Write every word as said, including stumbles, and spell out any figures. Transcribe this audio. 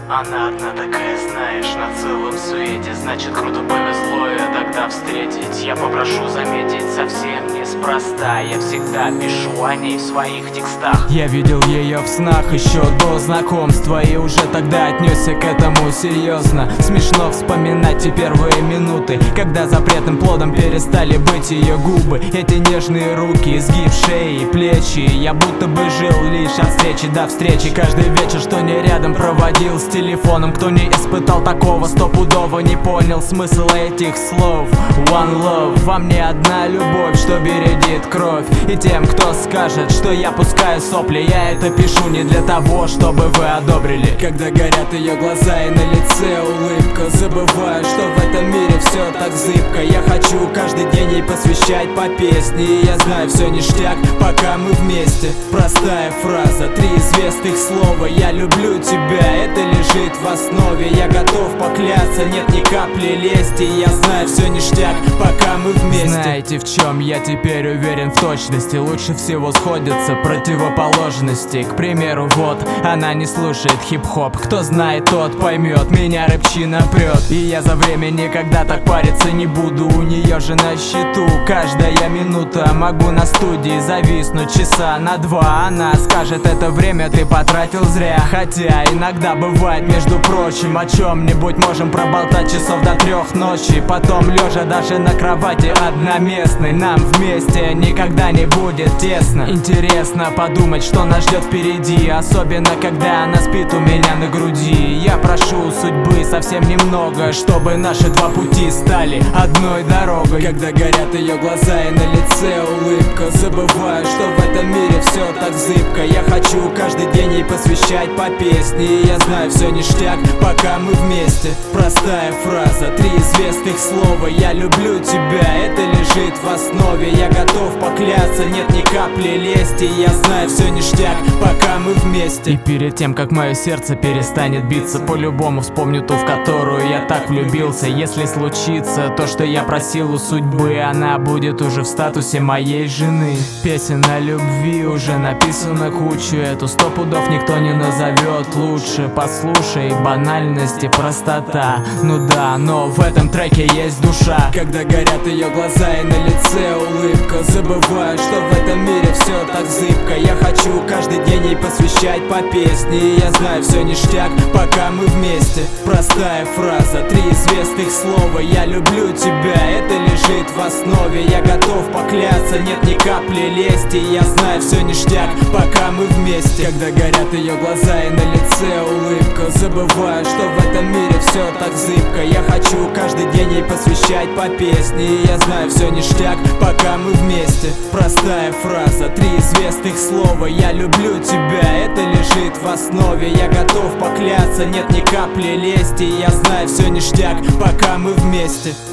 Она одна такая, знаешь, на целом свете. Значит, круто повезло ее тогда встретить. Я попрошу заметить, совсем неспроста. Я всегда пишу о ней в своих текстах. Я видел ее в снах еще до знакомства, и уже тогда отнесся к этому серьезно. Смешно вспоминать те первые минуты, когда запретным плодом перестали быть ее губы. Эти нежные руки, изгиб шеи и плечи. Я будто бы жил лишь от встречи до встречи. Каждый вечер, что не рядом, проводил с телефоном. Кто не испытал такого, стопудово не понял смысл этих слов. One love, во мне одна любовь, что бередит кровь. И тем, кто скажет, что я пускаю сопли, я это пишу не для того, чтобы вы одобрили. Когда горят ее глаза и на лице улыбка, забываю, что в этом мире все так зыбко. Я хочу каждый день ей посвящать по песне, и я знаю, все ништяк, пока мы вместе. Простая фраза, три известных слова: я люблю тебя, это лежит в основе. Я готов поклясться, нет ни капли лести. Я знаю, все ништяк, пока мы вместе. Знаете, в чем я теперь уверен в точности? Лучше всего сходятся противоположности. К примеру, вот, она не слушает хип-хоп. Кто знает, тот поймет, меня рэпчина прет. И я за время никогда так париться не буду. У нее же на счету каждая минута. Могу на студии зависнуть часа на два. Она скажет, это время ты потратил зря. Хотя иногда бывает, между прочим, о чем-нибудь можем проболтать часов до трех ночи. Потом лежа даже на кровати одноместной, нам вместе никогда не будет тесно. Интересно подумать, что нас ждет впереди, особенно когда она спит у меня на груди. Я прошу судьбы совсем немного, чтобы наши два пути стали одной дорогой. Когда горят ее глаза и на лице улыбка, забываю, что в этом мире все так зыбко. Я хочу каждый день ей посвящать по песне, и я знаю, все ништяк, пока мы вместе. Простая фраза, три известных слова: я люблю тебя, это лежит в основе. Я готов поклясться, нет ни капли лести. Я знаю, все ништяк, пока мы вместе. И перед тем, как мое сердце перестанет биться, по-любому вспомню ту, в которую я так влюбился. Если случится то, что я просил у судьбы, она будет уже в статусе моей жены. Песен о любви уже написано кучу, эту сто пудов никто не назовет лучше. Послушай, банальность и простота, ну да, но в этом треке есть душа. Когда горят ее глаза и на лице улыбка, забываю, что в этом мире все так зыбко. Я хочу каждый день ей посвящать по песне, и я знаю, все ништяк, пока мы вместе. Простая фраза, три известных слова: я люблю тебя, это лежит в основе. Я готов поклясться, нет ни капли лести. Я знаю, все ништяк, пока мы вместе. Когда горят ее глаза и на лице улыбка, забываю, что в этом мире все так зыбко. Я хочу каждый день ей посвящать по песне, и я знаю, все ништяк, пока мы вместе. Простая фраза, три известных слова: я люблю тебя, это лежит в основе. Я готов поклясться, нет ни капли лести. Я знаю, все ништяк, пока мы вместе.